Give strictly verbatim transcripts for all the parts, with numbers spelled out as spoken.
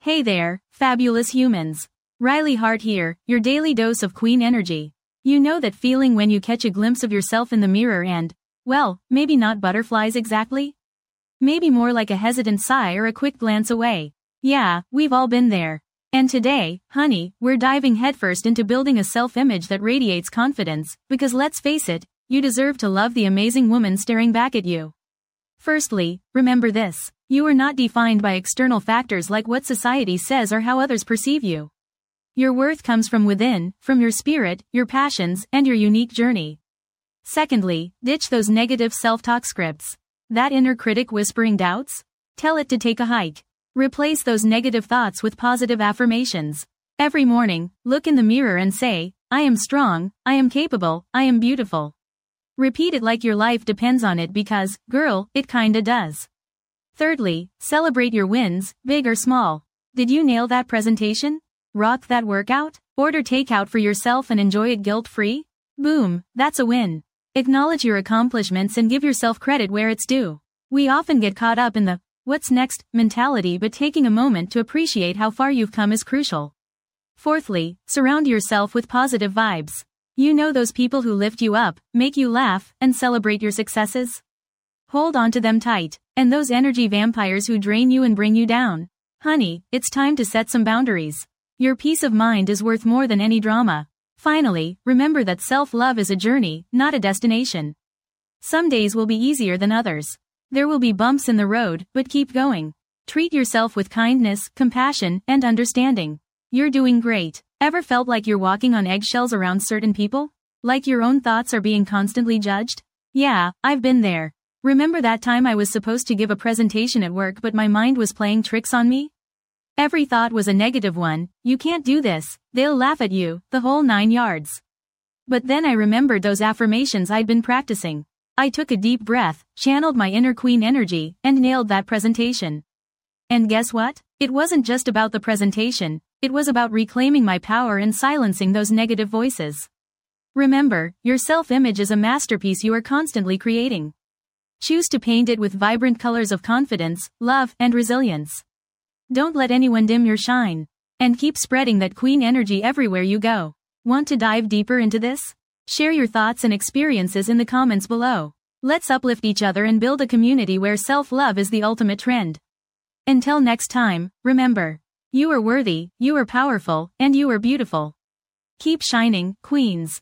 Hey there, fabulous humans. Riley Hart here, your daily dose of queen energy. You know that feeling when you catch a glimpse of yourself in the mirror and, well, maybe not butterflies exactly? Maybe more like a hesitant sigh or a quick glance away. Yeah, we've all been there. And today, honey, we're diving headfirst into building a self-image that radiates confidence, because let's face it, you deserve to love the amazing woman staring back at you. Firstly, remember this. You are not defined by external factors like what society says or how others perceive you. Your worth comes from within, from your spirit, your passions, and your unique journey. Secondly, ditch those negative self-talk scripts. That inner critic whispering doubts? Tell it to take a hike. Replace those negative thoughts with positive affirmations. Every morning, look in the mirror and say, I am strong, I am capable, I am beautiful. Repeat it like your life depends on it because, girl, it kinda does. Thirdly, celebrate your wins, big or small. Did you nail that presentation? Rock that workout? Order takeout for yourself and enjoy it guilt-free? Boom, that's a win. Acknowledge your accomplishments and give yourself credit where it's due. We often get caught up in the, what's next, mentality, but taking a moment to appreciate how far you've come is crucial. Fourthly, surround yourself with positive vibes. You know those people who lift you up, make you laugh, and celebrate your successes? Hold on to them tight. And those energy vampires who drain you and bring you down. Honey, it's time to set some boundaries. Your peace of mind is worth more than any drama. Finally, remember that self-love is a journey, not a destination. Some days will be easier than others. There will be bumps in the road, but keep going. Treat yourself with kindness, compassion, and understanding. You're doing great. Ever felt like you're walking on eggshells around certain people? Like your own thoughts are being constantly judged? Yeah, I've been there. Remember that time I was supposed to give a presentation at work but my mind was playing tricks on me? Every thought was a negative one. You can't do this, they'll laugh at you, the whole nine yards. But then I remembered those affirmations I'd been practicing. I took a deep breath, channeled my inner queen energy, and nailed that presentation. And guess what? It wasn't just about the presentation, it was about reclaiming my power and silencing those negative voices. Remember, your self-image is a masterpiece you are constantly creating. Choose to paint it with vibrant colors of confidence, love, and resilience. Don't let anyone dim your shine. And keep spreading that queen energy everywhere you go. Want to dive deeper into this? Share your thoughts and experiences in the comments below. Let's uplift each other and build a community where self-love is the ultimate trend. Until next time, remember, you are worthy, you are powerful, and you are beautiful. Keep shining, queens.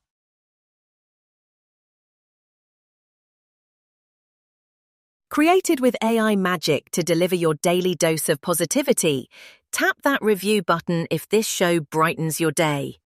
Created with A I magic to deliver your daily dose of positivity, tap that review button if this show brightens your day.